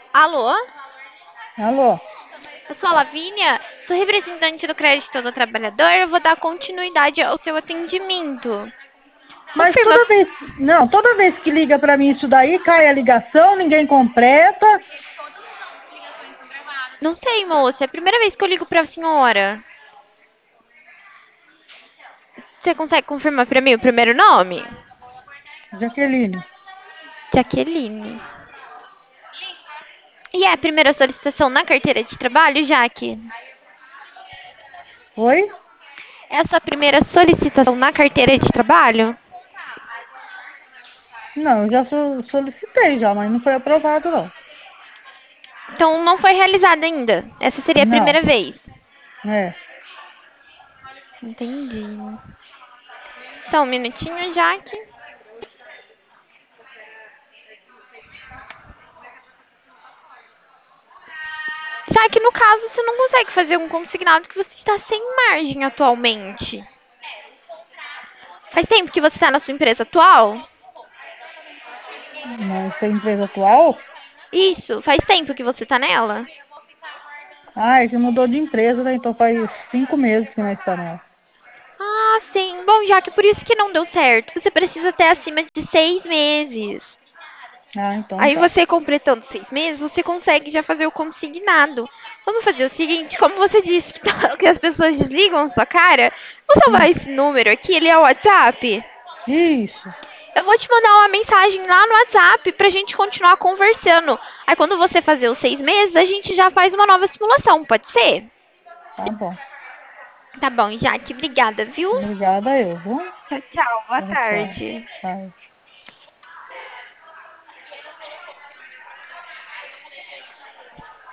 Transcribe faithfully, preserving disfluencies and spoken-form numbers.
Alô? Alô? Eu sou a Lavínia, sou representante do Crédito do Trabalhador. Eu vou dar continuidade ao seu atendimento. Mas Confirma. toda vez, não, toda vez que liga para mim isso daí, cai a ligação, ninguém completa. Não sei, moça, é a primeira vez que eu ligo pra senhora. Você consegue confirmar pra mim o primeiro nome? Jaqueline, Jaqueline. E é a primeira solicitação na carteira de trabalho, Jaque? oi? É a sua primeira solicitação na carteira de trabalho? Não, eu já so- solicitei já, mas não foi aprovado não. Então não foi realizada ainda. Essa seria a Não, primeira vez. é. Entendi. Só um minutinho, Jaque. Já que no caso você não consegue fazer um consignado que você está sem margem atualmente. Faz tempo que você está na sua empresa atual? Mas tem empresa atual? Isso, faz tempo que você está nela? Ah, é que mudou de empresa, né? Então faz cinco meses que nós estamos nela. Ah, sim. Bom, já que por isso que não deu certo, você precisa ter acima de seis meses. Ah, então Aí tá. você completando seis meses, você consegue já fazer o consignado. Vamos fazer o seguinte, como você disse que, tá- que as pessoas desligam a sua cara, vou salvar Hum, esse número aqui, ele é o WhatsApp. isso, Eu vou te mandar uma mensagem lá no WhatsApp pra gente continuar conversando. Aí quando você fazer os seis meses, a gente já faz uma nova simulação, pode ser? tá bom. Tá bom, Jaque, obrigada, viu? Obrigada eu, viu? Tchau, tchau, boa Tchau, tchau. tarde. Tchau.